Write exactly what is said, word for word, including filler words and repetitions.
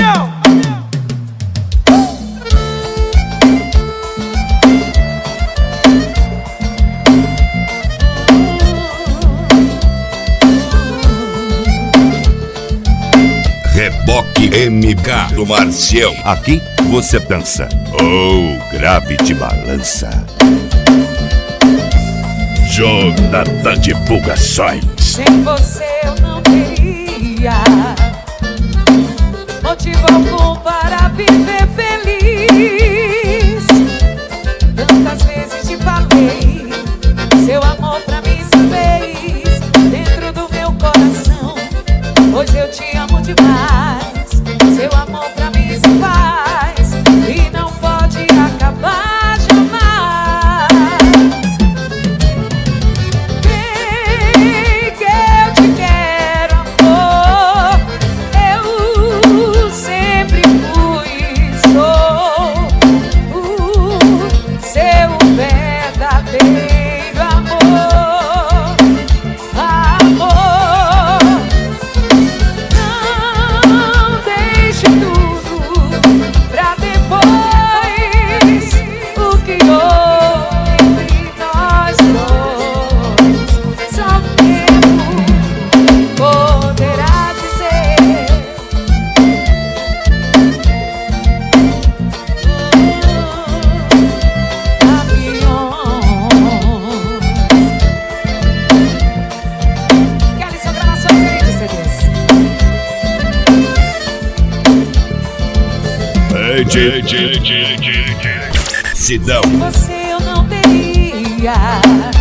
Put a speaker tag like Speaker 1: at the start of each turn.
Speaker 1: meu!
Speaker 2: Reboque M K do Marcião. Aqui você dança. Oh, grave de balança. Jornada de Divulgações.
Speaker 3: Sem você eu não teria motivo algum para viver feliz. Tantas vezes te falei, seu amor pra mim se fez dentro do meu coração, pois eu te amo demais. Seu amor pra mim se faz e não pode acabar jamais. Vem que eu te quero, amor. Eu sempre fui e sou o seu verdadeiro amor. Amor, não deixe tudo pra depois. O que houve entre nós dois, só o tempo poderá dizer. Kelly, são gravações aí de C Ds.
Speaker 2: Sidão.
Speaker 3: Você eu não teria